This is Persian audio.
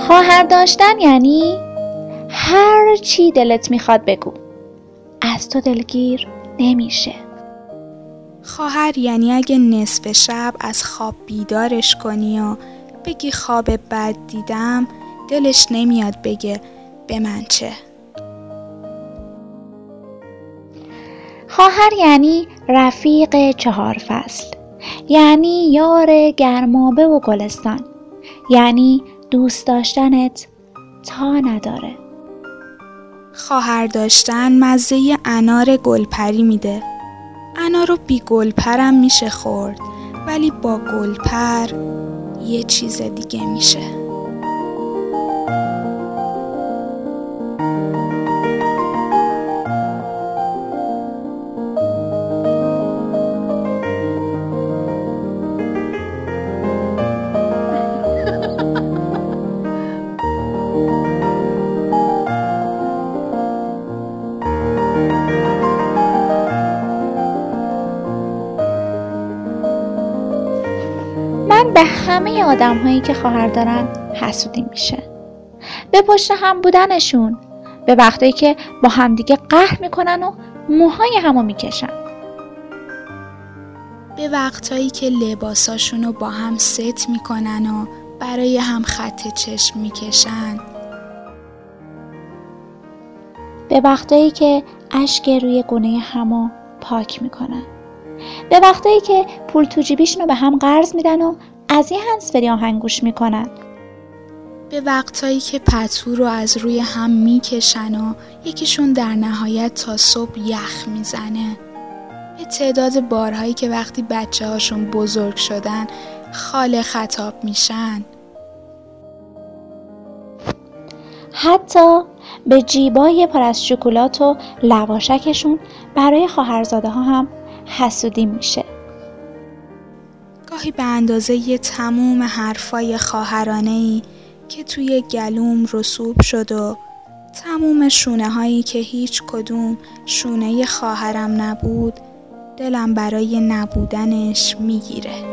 خواهر داشتن یعنی هر چی دلت میخواد بگو، از تو دلگیر نمیشه. خواهر یعنی اگه نصف شب از خواب بیدارش کنی و بگی خواب بد دیدم، دلش نمیاد بگه به من چه. خواهر یعنی رفیق 4 فصل، یعنی یار گرمابه و گلستان، یعنی دوست داشتنت تا نداره. خواهر داشتن مزه انار گلپری میده. انار رو بی گلپرم میشه خورد، ولی با گلپر یه چیز دیگه میشه. من به همه آدم هایی که خواهر دارن حسودی میشه، به پشت هم بودنشون، به وقتایی که با همدیگه قهر میکنن و موهای همو میکشن، به وقتایی که لباساشونو با هم ست میکنن و برای هم خط چشم میکشن، به وقتایی که اشک روی گونه همو پاک میکنن، به وقتایی که پول تو جیبیشونو به هم قرض میدن و از یه هنسفری آهنگ گوش میکنن، به وقتایی که پتو رو از روی هم میکشن و یکیشون در نهایت تا صبح یخ میزنه، به تعداد بارهایی که وقتی بچه هاشون بزرگ شدن خاله خطاب میشن، حتی به جیبای پر از شکلات و لواشکشون برای خواهرزاده ها هم حسودی میشه. گاهی به اندازه یه تموم حرفای خواهرانه‌ای که توی گلوم رسوب شد و تموم شونه هایی که هیچ کدوم شونه خواهرم نبود، دلم برای نبودنش میگیره.